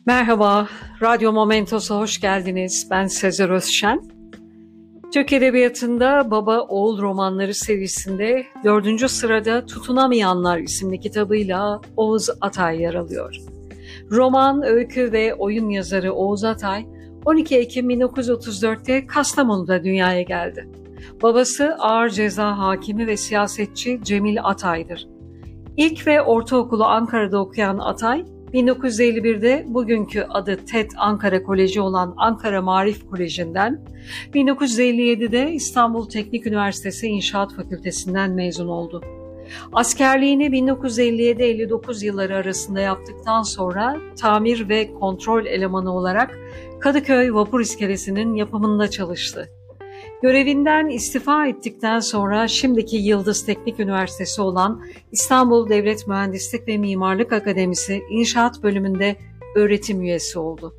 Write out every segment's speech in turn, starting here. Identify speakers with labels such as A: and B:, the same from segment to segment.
A: Merhaba, Radyo Momentos'a hoş geldiniz. Ben Sezer Özşen. Türk Edebiyatı'nda Baba Oğul romanları serisinde 4. sırada Tutunamayanlar isimli kitabıyla Oğuz Atay yer alıyor. Roman, öykü ve oyun yazarı Oğuz Atay, 12 Ekim 1934'te Kastamonu'da dünyaya geldi. Babası ağır ceza hakimi ve siyasetçi Cemil Atay'dır. İlk ve ortaokulu Ankara'da okuyan Atay, 1951'de bugünkü adı TED Ankara Koleji olan Ankara Maarif Koleji'nden, 1957'de İstanbul Teknik Üniversitesi İnşaat Fakültesinden mezun oldu. Askerliğini 1957-59 yılları arasında yaptıktan sonra tamir ve kontrol elemanı olarak Kadıköy Vapur İskelesi'nin yapımında çalıştı. Görevinden istifa ettikten sonra şimdiki Yıldız Teknik Üniversitesi olan İstanbul Devlet Mühendislik ve Mimarlık Akademisi İnşaat Bölümünde öğretim üyesi oldu.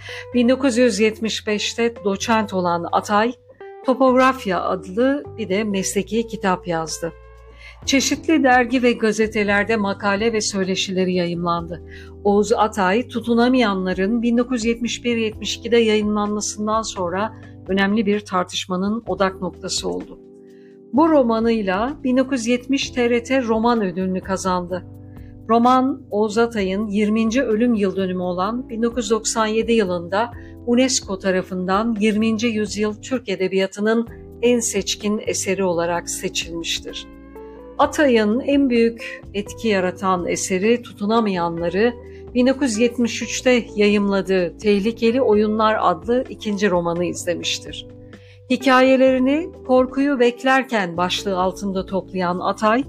A: 1975'te doçent olan Atay, Topografya adlı bir de mesleki kitap yazdı. Çeşitli dergi ve gazetelerde makale ve söyleşileri yayımlandı. Oğuz Atay, Tutunamayanların 1971-72'de yayınlanmasından sonra önemli bir tartışmanın odak noktası oldu. Bu romanıyla 1970 TRT Roman Ödülünü kazandı. Roman, Oğuz Atay'ın 20. ölüm yıldönümü olan 1997 yılında UNESCO tarafından 20. yüzyıl Türk Edebiyatı'nın en seçkin eseri olarak seçilmiştir. Atay'ın en büyük etki yaratan eseri Tutunamayanları, 1973'te yayımladığı Tehlikeli Oyunlar adlı ikinci romanı izlemiştir. Hikayelerini Korkuyu Beklerken başlığı altında toplayan Atay,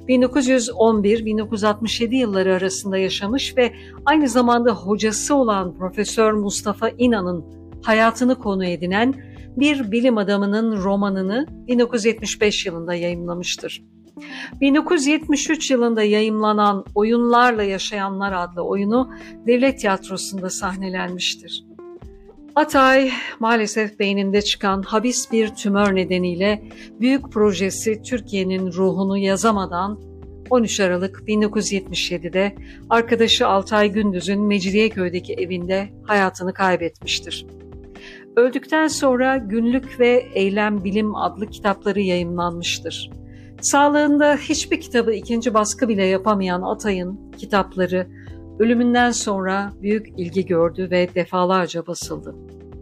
A: 1911-1967 yılları arasında yaşamış ve aynı zamanda hocası olan Profesör Mustafa İnan'ın hayatını konu edinen bir bilim adamının romanını 1975 yılında yayımlamıştır. 1973 yılında yayımlanan Oyunlarla Yaşayanlar adlı oyunu Devlet Tiyatrosu'nda sahnelenmiştir. Atay, maalesef beyninde çıkan habis bir tümör nedeniyle büyük projesi Türkiye'nin ruhunu yazamadan 13 Aralık 1977'de arkadaşı Altay Gündüz'ün Mecidiyeköy'deki evinde hayatını kaybetmiştir. Öldükten sonra Günlük ve Eylem Bilim adlı kitapları yayımlanmıştır. Sağlığında hiçbir kitabı ikinci baskı bile yapamayan Atay'ın kitapları ölümünden sonra büyük ilgi gördü ve defalarca basıldı.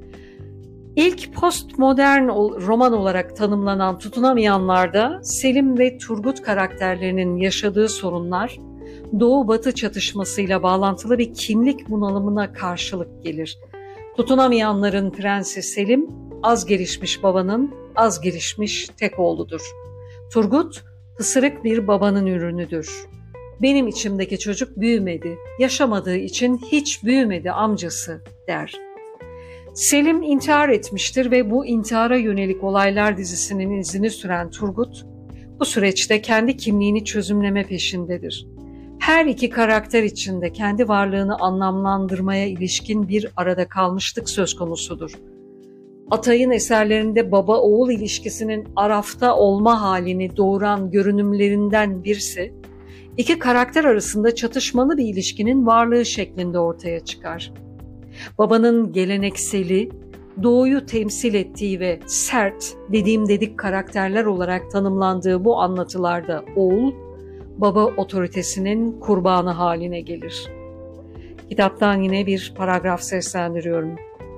A: İlk postmodern roman olarak tanımlanan Tutunamayanlar'da Selim ve Turgut karakterlerinin yaşadığı sorunlar, Doğu-Batı çatışmasıyla bağlantılı bir kimlik bunalımına karşılık gelir. Tutunamayanların prensi Selim, az gelişmiş babanın az gelişmiş tek oğludur. Turgut, pısırık bir babanın ürünüdür. Benim içimdeki çocuk büyümedi, yaşamadığı için hiç büyümedi amcası der. Selim intihar etmiştir ve bu intihara yönelik olaylar dizisinin izini süren Turgut, bu süreçte kendi kimliğini çözümleme peşindedir. Her iki karakter içinde kendi varlığını anlamlandırmaya ilişkin bir arada kalmışlık söz konusudur. Atay'ın eserlerinde baba-oğul ilişkisinin arafta olma halini doğuran görünümlerinden birisi, iki karakter arasında çatışmalı bir ilişkinin varlığı şeklinde ortaya çıkar. Babanın gelenekseli, doğuyu temsil ettiği ve sert, dediğim dedik karakterler olarak tanımlandığı bu anlatılarda oğul, baba otoritesinin kurbanı haline gelir. Kitaptan yine bir paragraf seslendiriyorum.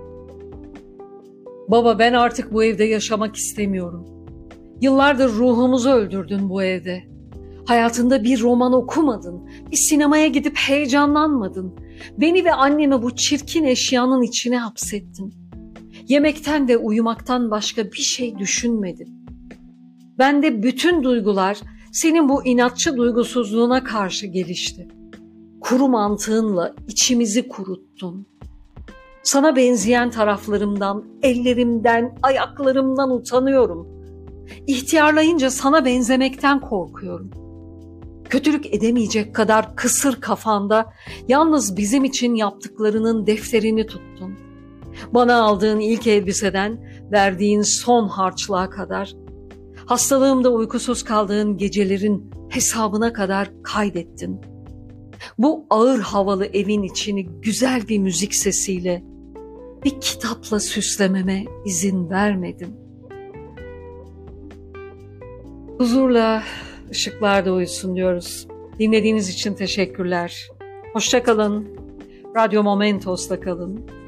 A: Baba, ben artık bu evde yaşamak istemiyorum. Yıllardır ruhumuzu öldürdün bu evde. Hayatında bir roman okumadın, bir sinemaya gidip heyecanlanmadın. Beni ve annemi bu çirkin eşyanın içine hapsettin. Yemekten de uyumaktan başka bir şey düşünmedin. Bende bütün duygular senin bu inatçı duygusuzluğuna karşı gelişti. Kuru mantığınla içimizi kuruttun. Sana benzeyen taraflarımdan, ellerimden, ayaklarımdan utanıyorum. İhtiyarlayınca sana benzemekten korkuyorum. Kötülük edemeyecek kadar kısır kafanda yalnız bizim için yaptıklarının defterini tuttun. Bana aldığın ilk elbiseden verdiğin son harçlığa kadar, hastalığımda uykusuz kaldığın gecelerin hesabına kadar kaydettin. Bu ağır havalı evin içini güzel bir müzik sesiyle, bir kitapla süslememe izin vermedim. Huzurla ışıklarda uyusun diyoruz. Dinlediğiniz için teşekkürler. Hoşça kalın. Radyo Momentos'ta kalın.